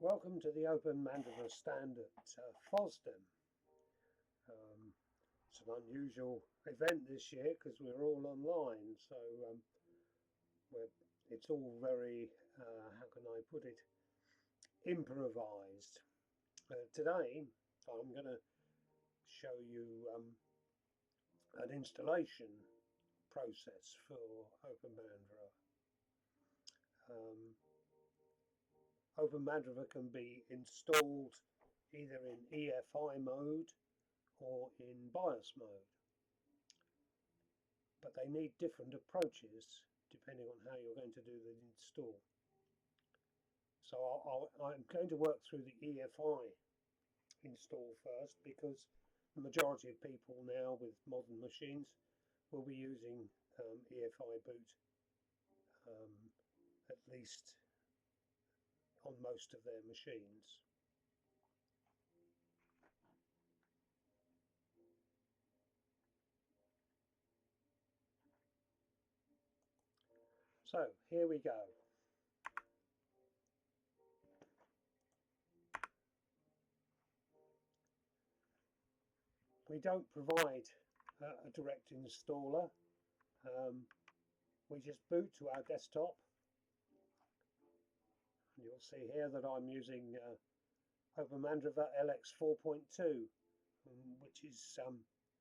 Welcome to the Open Mandriva stand at FOSDEM. It's an unusual event this year because we're all online, so it's all very, how can I put it, improvised. Today I'm going to show you an installation process for Open Mandriva. Open Mandriva can be installed either in EFI mode or in BIOS mode, but they need different approaches depending on how you're going to do the install. So I'm going to work through the EFI install first, because the majority of people now with modern machines will be using EFI boot, at least on most of their machines. So here we go. We don't provide a direct installer. We just boot to our desktop. And you'll see here that I'm using Open Mandriva LX 4.2, which is a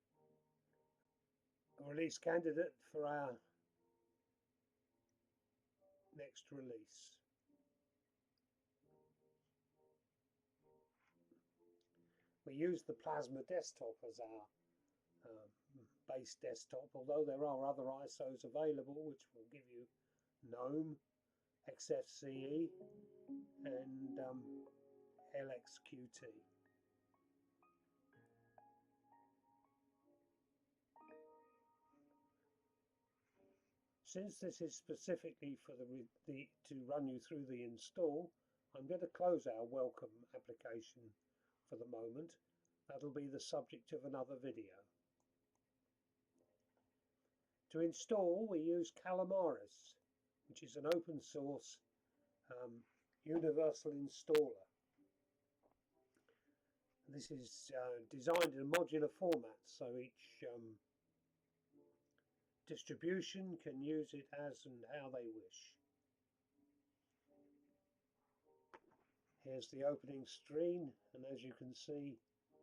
release candidate for our next release. We use the Plasma desktop as our base desktop, although there are other ISOs available which will give you GNOME, XFCE and LXQT. Since this is specifically for to run you through the install, I'm going to close our welcome application for the moment. That'll be the subject of another video. To install, we use Calamaris, which is an open source universal installer. This is designed in a modular format, so each distribution can use it as and how they wish. Here's the opening screen, and as you can see,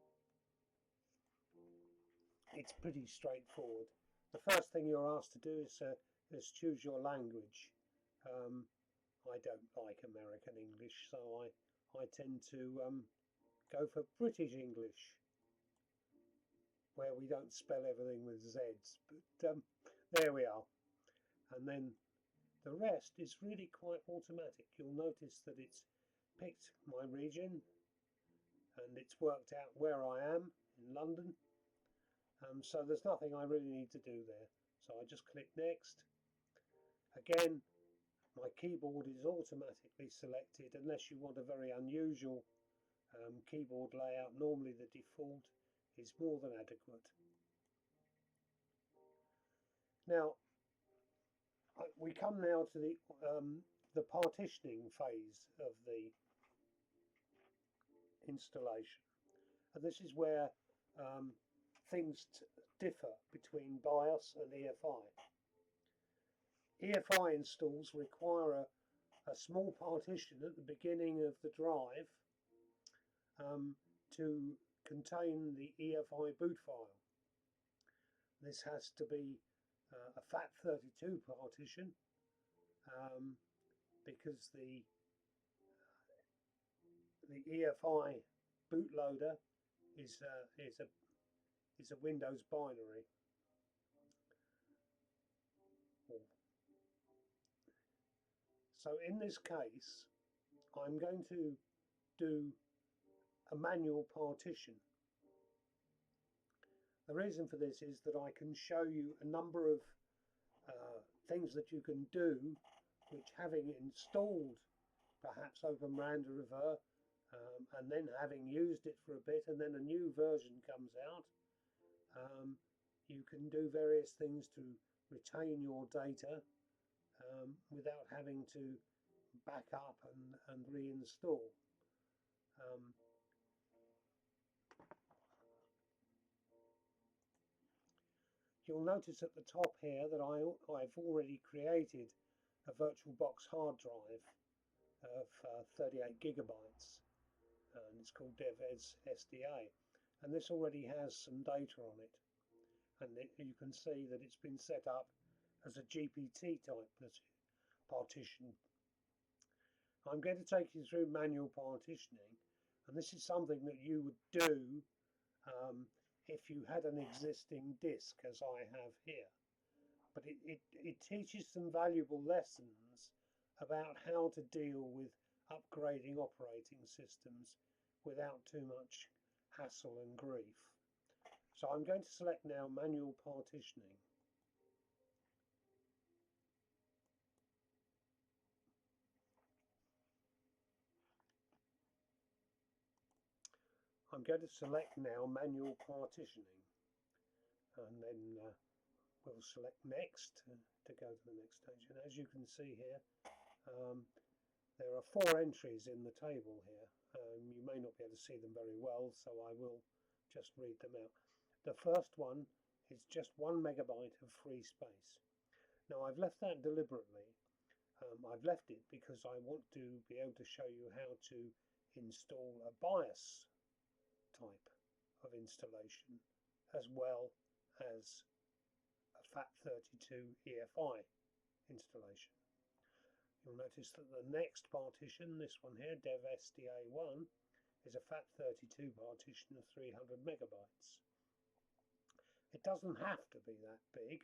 it's pretty straightforward. The first thing you're asked to do is choose your language. I don't like American English, so I tend to go for British English, where we don't spell everything with Z's, but there we are. And then the rest is really quite automatic. You'll notice that it's picked my region and it's worked out where I am in London. So there's nothing I really need to do there. So I just click next. Again, my keyboard is automatically selected unless you want a very unusual keyboard layout. Normally the default is more than adequate. Now we come now to the partitioning phase of the installation, and this is where things differ between BIOS and EFI. EFI installs require a small partition at the beginning of the drive to contain the EFI boot file. This has to be a FAT32 partition because the EFI bootloader is a Windows binary. So in this case, I'm going to do a manual partition. The reason for this is that I can show you a number of things that you can do, which, having installed perhaps Open Mandriva and then having used it for a bit and then a new version comes out, you can do various things to retain your data without having to back up and reinstall. Um, you'll notice at the top here that I've already created a VirtualBox hard drive of 38 gigabytes, and it's called DevES SDA, and this already has some data on it, and you can see that it's been set up as a GPT type partition. I'm going to take you through manual partitioning, and this is something that you would do if you had an existing disk, as I have here. But it teaches some valuable lessons about how to deal with upgrading operating systems without too much hassle and grief. So I'm going to select now manual partitioning. I'm going to select now manual partitioning, and then we'll select next to go to the next stage. And as you can see here, there are 4 entries in the table here. You may not be able to see them very well, so I will just read them out. The first one is just 1 megabyte of free space. Now I've left that deliberately. I've left it because I want to be able to show you how to install a BIOS type of installation as well as a FAT32 EFI installation. You'll notice that the next partition, this one here, DevSDA1, is a FAT32 partition of 300 megabytes. It doesn't have to be that big,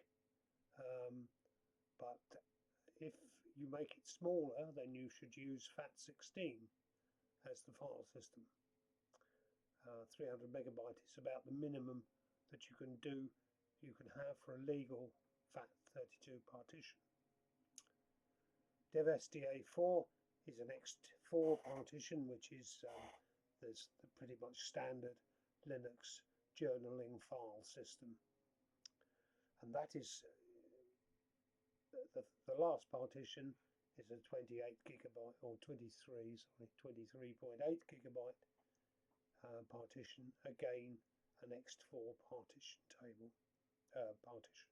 but if you make it smaller, then you should use FAT16 as the file system. 300 megabyte is about the minimum that you can have for a legal FAT32 partition. DevSDA4 is an X4 partition, which is there's the pretty much standard Linux journaling file system, and that is the last partition is a 28 gigabyte or 23.8 gigabyte partition, again an X4 partition table partition.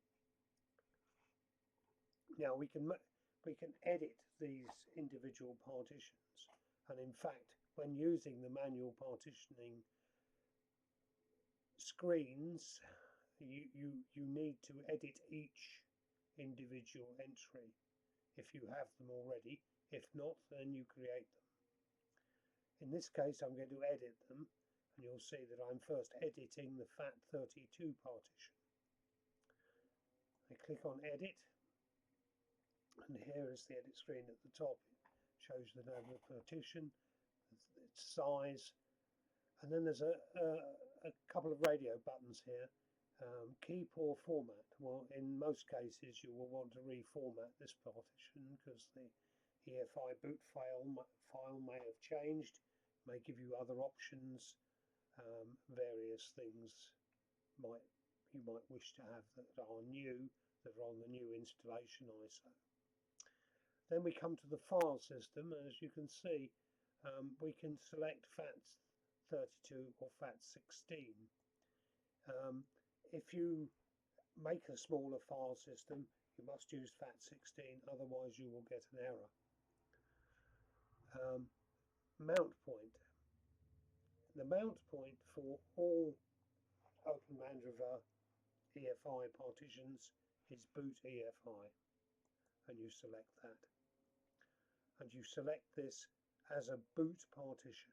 Now we can edit these individual partitions, and in fact when using the manual partitioning screens you need to edit each individual entry if you have them already. If not, then you create them. In this case I'm going to edit them, and you'll see that I'm first editing the FAT32 partition. I click on edit, and here is the edit screen at the top. It shows the name of the partition, its size, and then there's a couple of radio buttons here. Keep or format. Well, in most cases you will want to reformat this partition because the EFI boot file may have changed, may give you other options, various things you might wish to have that are new, that are on the new installation ISO. Then we come to the file system, and as you can see we can select FAT32 or FAT16. If you make a smaller file system, you must use FAT16, otherwise you will get an error. Mount point. The mount point for all Open Mandriva EFI partitions is boot EFI, and you select that. And you select this as a boot partition.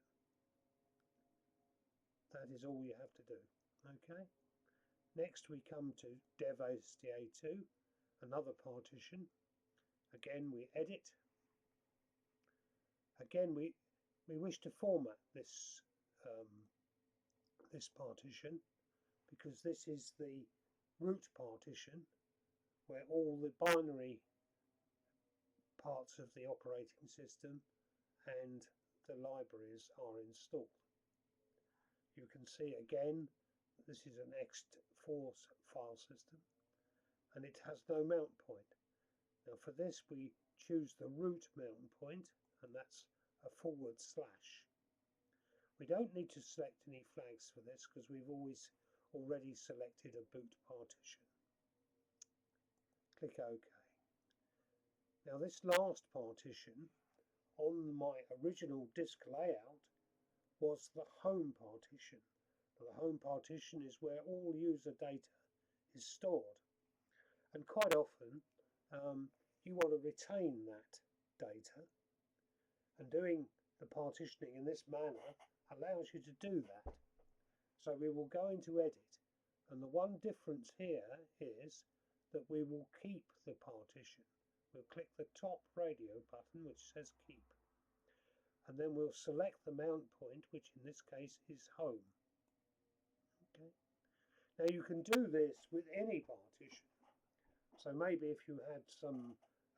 That is all you have to do. Okay. Next we come to DevSDA2, another partition. Again we edit. Again we wish to format this this partition, because this is the root partition where all the binary parts of the operating system and the libraries are installed. You can see again this is an X4 file system, and it has no mount point. Now for this we choose the root mount point, and that's a /. We don't need to select any flags for this because we've already selected a boot partition. Click OK. Now this last partition on my original disk layout was the home partition. Now, the home partition is where all user data is stored, and quite often you want to retain that data, and doing the partitioning in this manner allows you to do that. So we will go into edit, and the one difference here is that we will keep the partition. We'll click the top radio button which says keep, and then we'll select the mount point, which in this case is home. Okay. Now you can do this with any partition. So maybe if you had some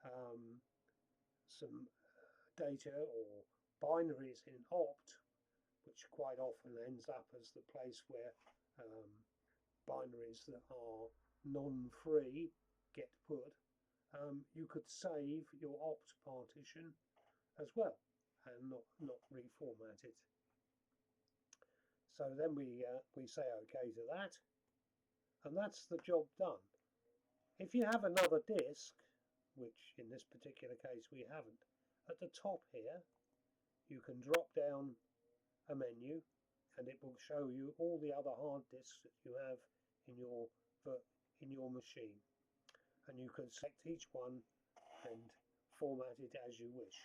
data or binaries in opt, which quite often ends up as the place where binaries that are non-free get put, you could save your opt partition as well and not reformat it. So then we say OK to that, and that's the job done. If you have another disk, which in this particular case we haven't, at the top here you can drop down a menu and it will show you all the other hard disks that you have in your machine, and you can select each one and format it as you wish.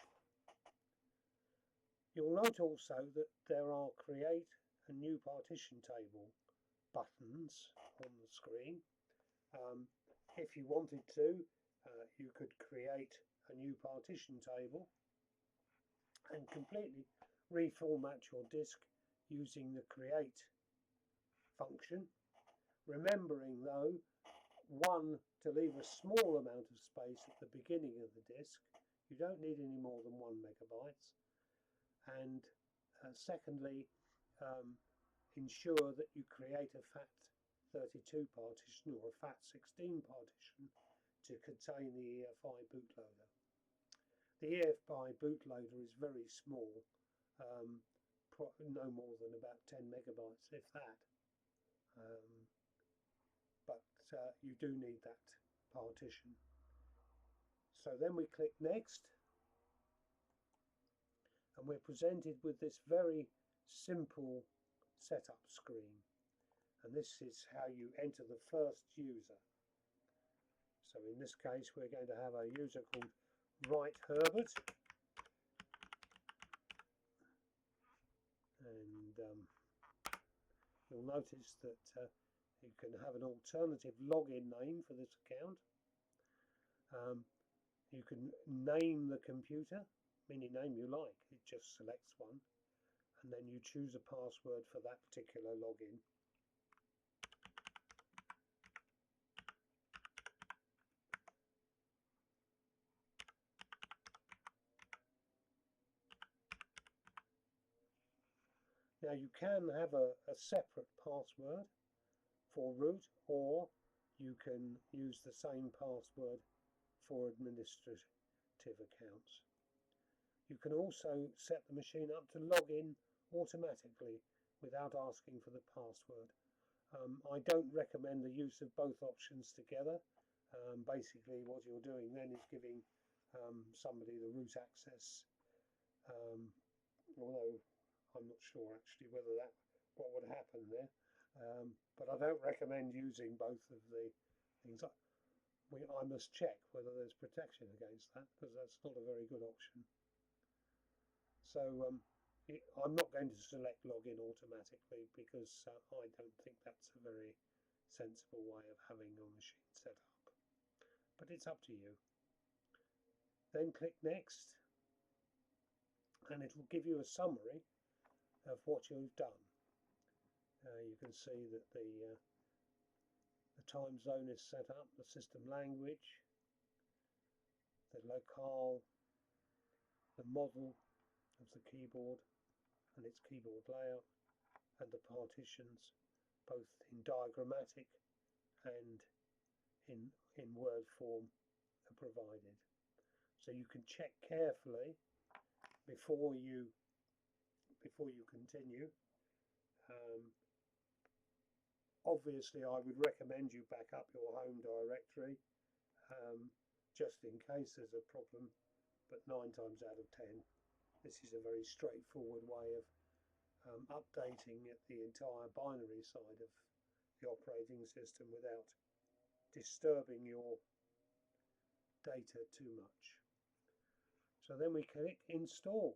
You'll note also that there are create a new partition table buttons on the screen. If you wanted to, you could create a new partition table and completely reformat your disk using the create function, remembering though, one, to leave a small amount of space at the beginning of the disk. You don't need any more than 1 megabytes, and secondly, ensure that you create a FAT32 partition or a FAT16 partition to contain the EFI bootloader. The EFI bootloader is very small, no more than about 10 megabytes, if that. But you do need that partition. So then we click next, and we're presented with this very simple setup screen, and this is how you enter the first user. So in this case we're going to have a user called Wright Herbert, and you'll notice that you can have an alternative login name for this account. You can name the computer, any name you like, it just selects one, and then you choose a password for that particular login. Now you can have a separate password for root, or you can use the same password for administrative accounts. You can also set the machine up to log in automatically without asking for the password. I don't recommend the use of both options together. Basically what you're doing then is giving somebody the root access, although I'm not sure actually whether what would happen there, but I don't recommend using both of the things. I must check whether there's protection against that, because that's not a very good option. So I'm not going to select login automatically because I don't think that's a very sensible way of having your machine set up, but it's up to you. Then click next, and it will give you a summary of what you've done. You can see that the time zone is set up, the system language, the locale, the model of the keyboard and its keyboard layout, and the partitions, both in diagrammatic and in Word form, are provided. So you can check carefully before you before you continue. Obviously, I would recommend you back up your home directory just in case there's a problem, but 9 times out of 10, this is a very straightforward way of updating the entire binary side of the operating system without disturbing your data too much. So then we click install.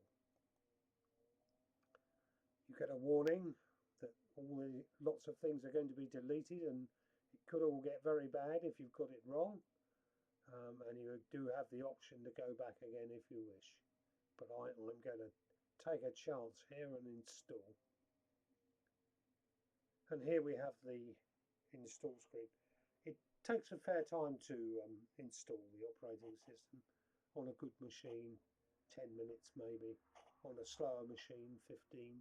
You get a warning that lots of things are going to be deleted, and it could all get very bad if you've got it wrong, and you do have the option to go back again if you wish, but I'm going to take a chance here and install. And here we have the install screen. It takes a fair time to install the operating system. On a good machine 10 minutes maybe, on a slower machine 15.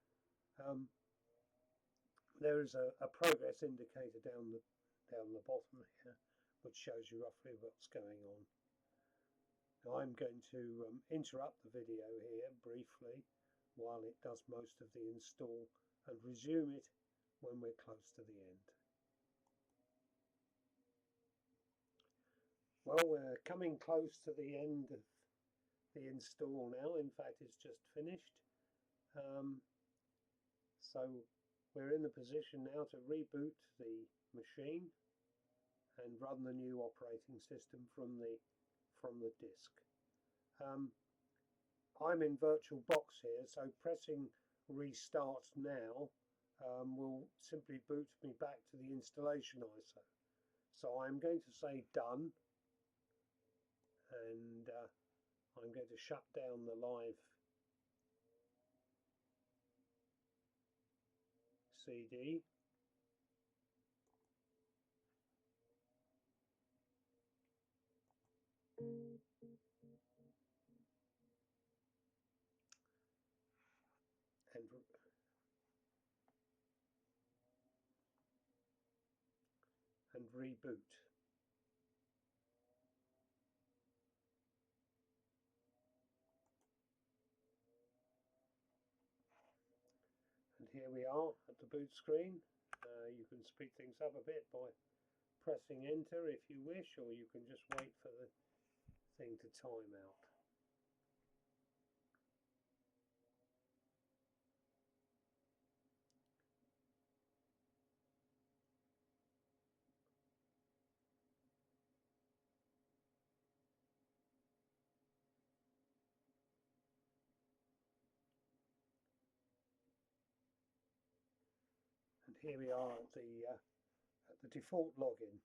There is a progress indicator down the bottom here, which shows you roughly what's going on. Now I'm going to interrupt the video here briefly while it does most of the install, and resume it when we're close to the end. Well, we're coming close to the end of the install now. In fact, it's just finished. So we're in the position now to reboot the machine and run the new operating system from the disk. I'm in VirtualBox here, so pressing restart now will simply boot me back to the installation ISO. So I'm going to say done, and I'm going to shut down the live CD. And reboot. And here we are at the boot screen. You can speed things up a bit by pressing enter if you wish, or you can just wait for the thing to time out. And here we are at the default login.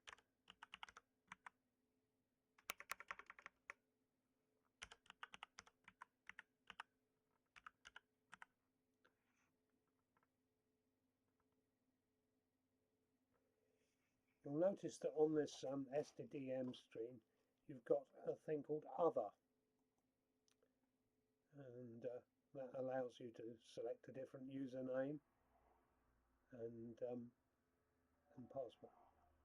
You'll notice that on this SDDM screen you've got a thing called Other, and that allows you to select a different username and password.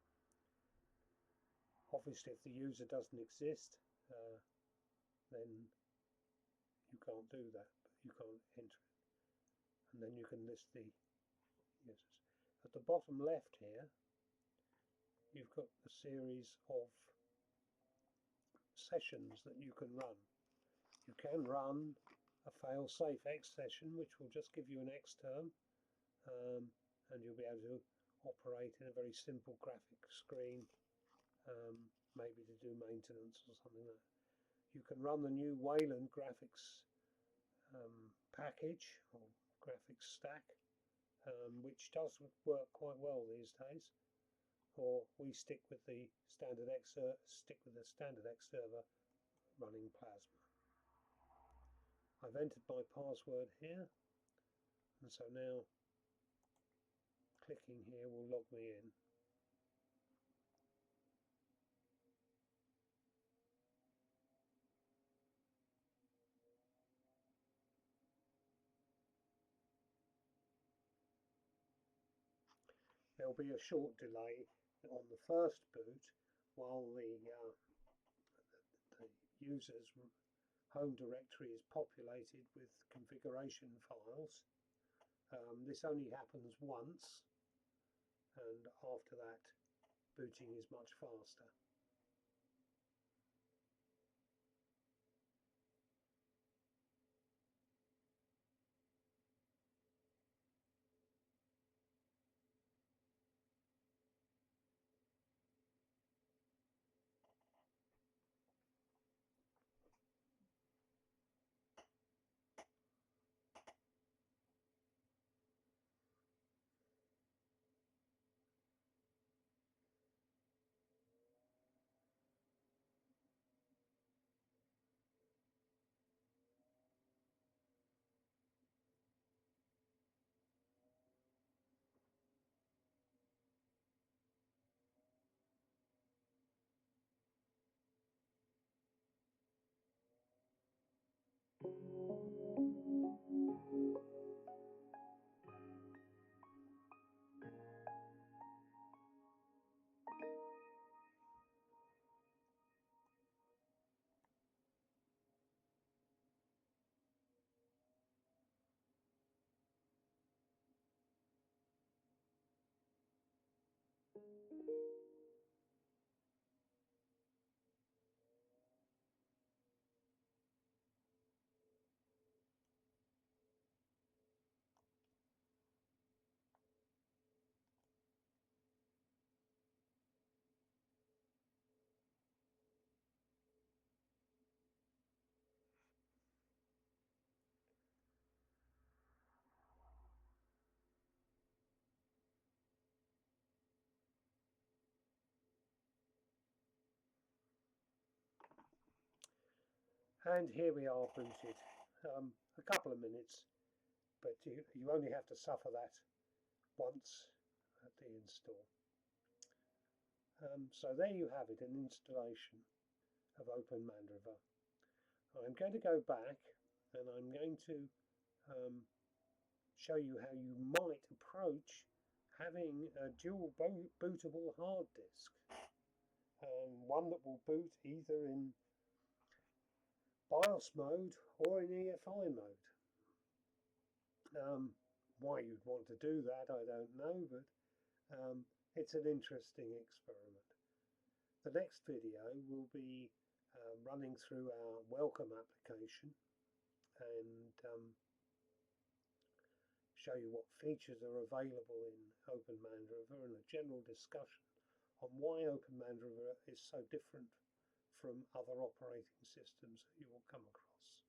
Obviously, if the user doesn't exist, then you can't do that, but you can't enter it. And then you can list the users. At the bottom left here, you've got a series of sessions that you can run. You can run a fail-safe X session, which will just give you an X term, and you'll be able to operate in a very simple graphic screen, maybe to do maintenance or something like that. You can run the new Wayland graphics package or graphics stack, which does work quite well these days. Or we stick with the standard X server running Plasma. I've entered my password here, and so now clicking here will log me in. There'll be a short delay on the first boot while the users home directory is populated with configuration files. This only happens once, and after that booting is much faster. And here we are booted. A couple of minutes, but you only have to suffer that once at the install. So there you have it, an installation of OpenManDriver. I'm going to go back and I'm going to show you how you might approach having a dual bootable hard disk. One that will boot either in BIOS mode or in EFI mode. Why you'd want to do that, I don't know, but it's an interesting experiment. The next video will be running through our welcome application and show you what features are available in OpenManDriver and a general discussion on why OpenManDriver is so different from other operating systems that you will come across.